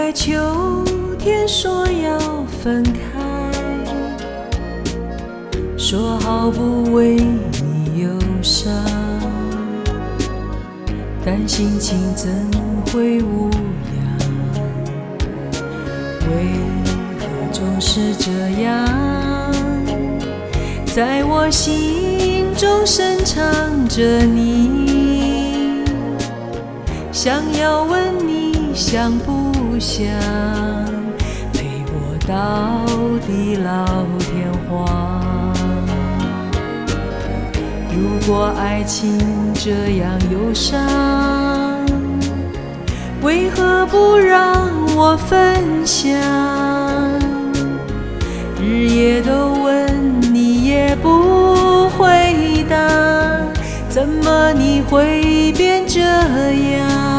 在秋天说要分开，说好不为你忧伤，但心情怎会无恙？为何总是这样，在我心中深藏着你？想要问你想不想陪我到地老天荒？如果爱情这样忧伤，为何不让我分享？日夜都问你也不回答，怎么你会变这样？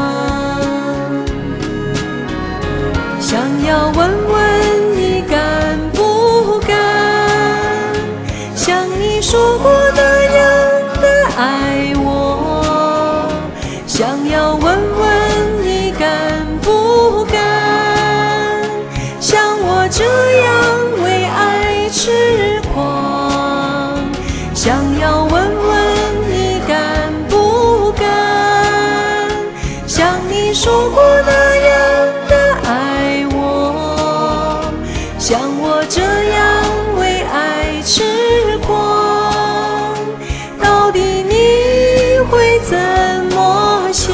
想要问问你敢不敢，像你说过那样的爱我？想要问问你敢不敢，像我这样为爱痴狂？想要问问你敢不敢，像你说过那样的爱我？像我这样为爱痴狂，到底你会怎么想？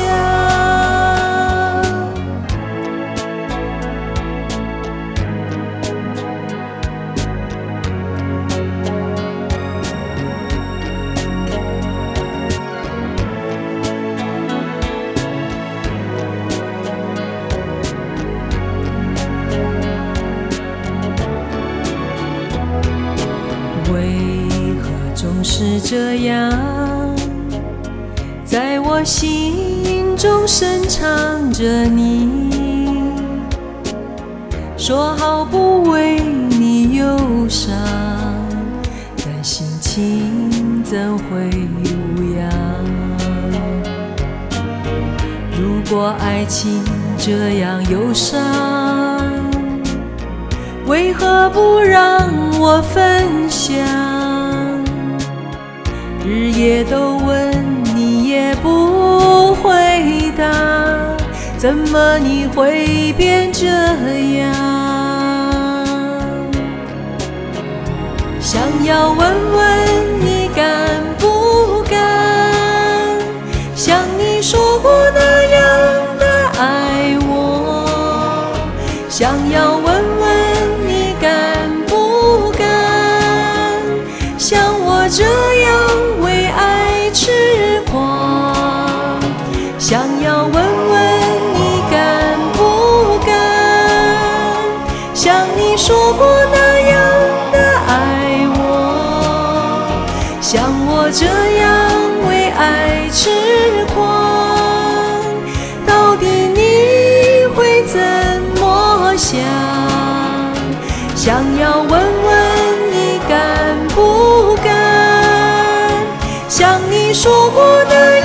为何总是这样，在我心中深藏着你？说好不为你忧伤，但心情怎会无恙？如果爱情这样忧伤，为何不让我分享？日夜都问你也不回答，怎么你会变这样？想要问问你敢不敢，像你说过那样的爱我？想要问问你敢不敢，像我这样为爱痴狂？想要问问你敢不敢，像你说过那样的爱我？像我这样为爱痴狂，到底你会怎么想？想要问问你敢不敢，像你说过的